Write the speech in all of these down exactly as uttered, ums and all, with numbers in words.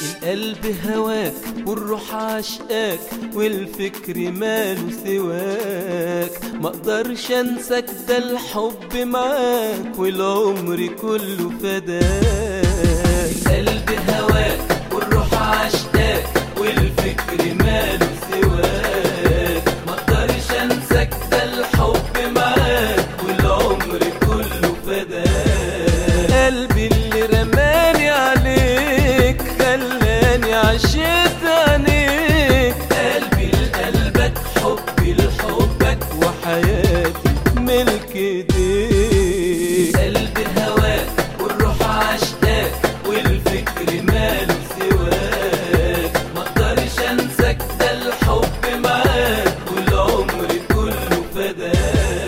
القلب هواك والروح عشقاك والفكر ماله سواك، مقدرش انساك ده الحب معاك والعمر كله فداك. القلب هواك والروح عشقاك والفكر ماله سواك، مقدرش انساك ده الحب معاك والعمر كله فداك. قلبي اللي رماني عليك خلاني عشقت عينيك، قلبي لقلبك حبي لحبك وحياتي ملك ايديك. قلبي هواك والروح عشقاك والفكر ماله سواك، مقدرش انساك ده الحب معاك والعمر كله فداك.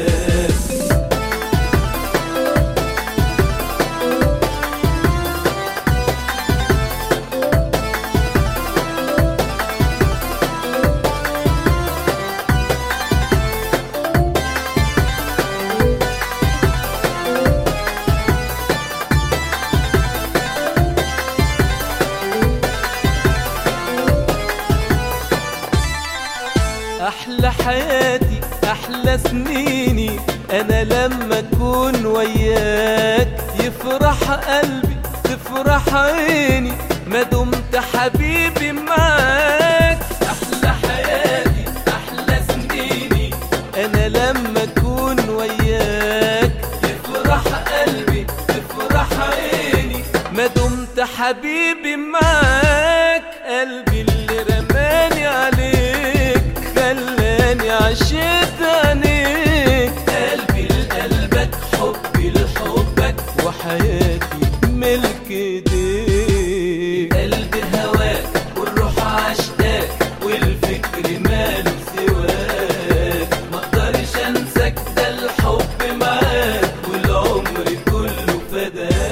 أحلى حياتي أحلى سنيني أنا لما أكون وياك، يفرح قلبي تفرح عيني ما دمت حبيبي معاك. أحلى حياتي أحلى سنيني أنا لما أكون وياك، يفرح قلبي تفرح عيني ما دمت حبيبي معاك. قلبي اللي رماني عليك خلاني عشقت عينيك، قلبي لقلبك حبي لحبك وحياتي ملك ايديك. قلبي هواك والروح عشقاك والفكر ماله سواك، مقدرش انساك ده الحب معاك والعمر كله فداك.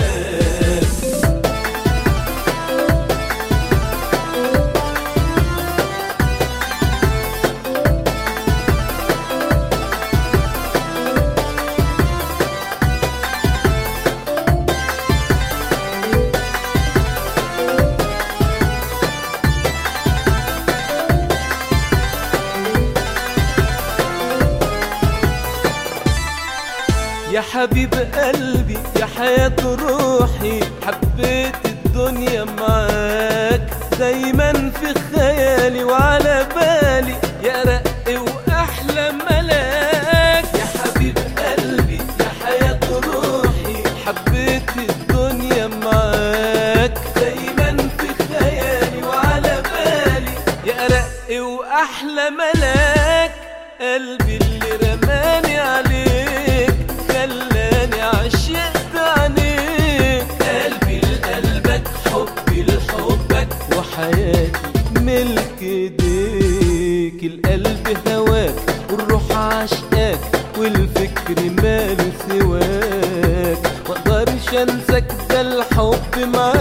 يا حبيب قلبي يا حياة روحي، حبيت الدنيا معاك دايما في خيالي وعلى بالي يا رق واحلى ملاك. يا حبيب قلبي يا حياة روحي، حبيت الدنيا معاك دايما في خيالي وعلى بالي يا رق واحلى ملاك. قلبي اللي رماني عليك خلاني عشقت عينيك، قلبي لقلبك حبي لحبك وحياتي ملك ايديك. القلب هواك والروح عشقاك والفكر ماله سواك، مقدرش انساك ده الحب معاك